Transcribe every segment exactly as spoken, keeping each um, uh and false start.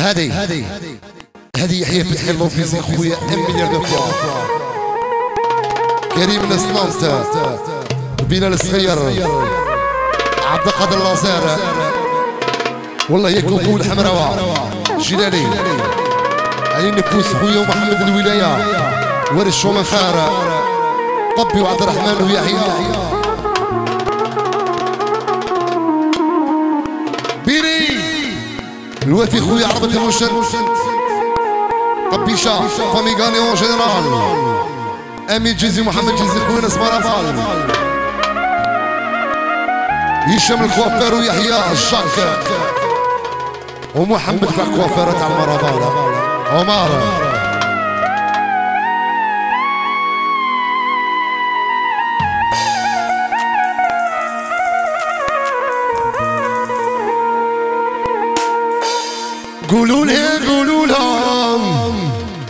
هذه هذه هذه يحيى فتحي اللوفيزي خويا ام مليار دو فوا كريم الاسلامس بلال الصغير عبد القادر اللازار والله يا كوكو الحمراوه جلالي علي نبوس خويا ومحمد الولايه ورش ومنخار طبي وعبد الرحمن ويحيى بيري الوافي خويا عربة المرشد طبيشة فامي غاني اون جينيرال امين جيزي محمد جيزي خويا نسمار افال هشام الكوافير ويحيى الشاك ومحمد كاع الكوافير تاع المرابال عمر قولوا لي قولوا لهم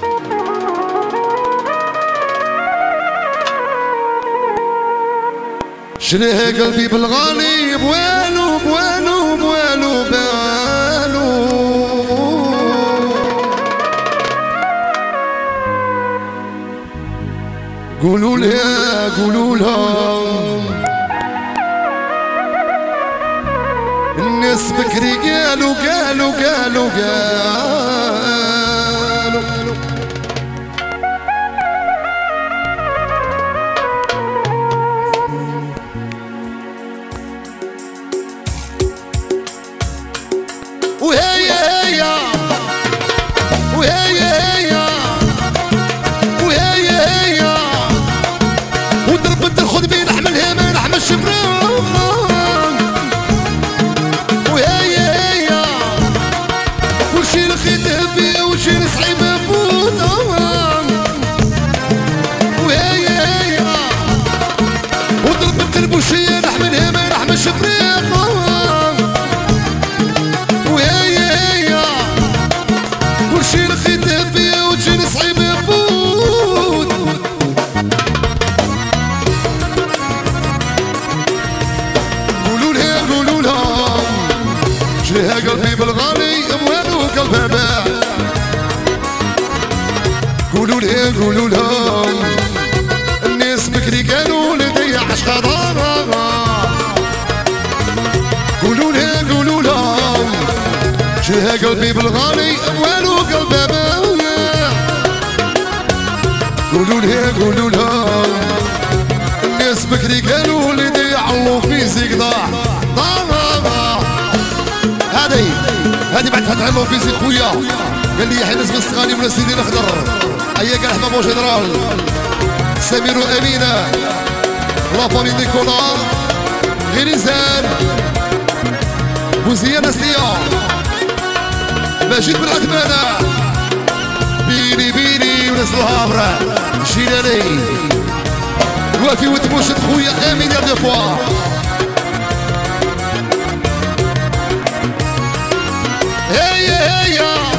شريه قلبي بالغالي بوالو بوالو بوالو بوالو قولوا لي قولوا لهم الناس بكري قالوا قالوا قالوا قالوا وهي هي وهي هي وهي هي وضربت الخد بين احملها ما نحمل الشبران وشي الخدام فيها وشي الصعيب فوتا وهي هي وضربت البوشية نحملها ما نحمل شفريق وهي هي وشي الخدام فيها وشي الصعيب فوت قولوا لها قولوا لها شريها قلبي بالغالي قلبها باع قولوا لها قولوا لهم الناس بكري كانوا لدي عشق ضارة قولوا لها قولوا لهم شريها قلبي بالغالي والو قلبها باع قولوا لها قولوا لهم الناس بكري كانوا لدي علو في زقضاع ضارة هذه هذه بعد فتح الله في زي خويا قال لي يحيى نسمة الصغاني ولا سيدي الاخضر هيا قال حبابو جنرال سمير وامينه لا فامي نيكولا غيريزان بوزيه نسيه مجيد بن عثمانه بيني بيني وناس الهابره جيلاني الوافي وتبوشت خويا امين يا دو فوا هي هي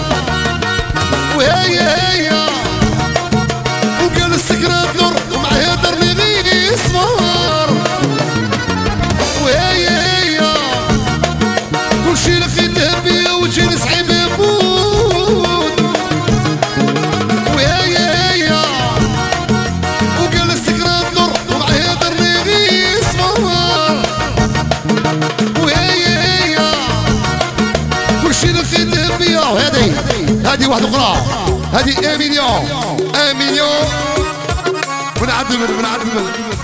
وهي هي وقال السكرات نور ومعها درني غيري اسمار وهي هي كلشي لقيتها فيا وجهي صعيب يفوت وهي هي وقال السكرات نور ومعها درني غيري اسمار وهي هي كلشي لقيتها فيا وهذه هذه واحدة أخرى هذه امينيو امينيو من عدمل من عدمل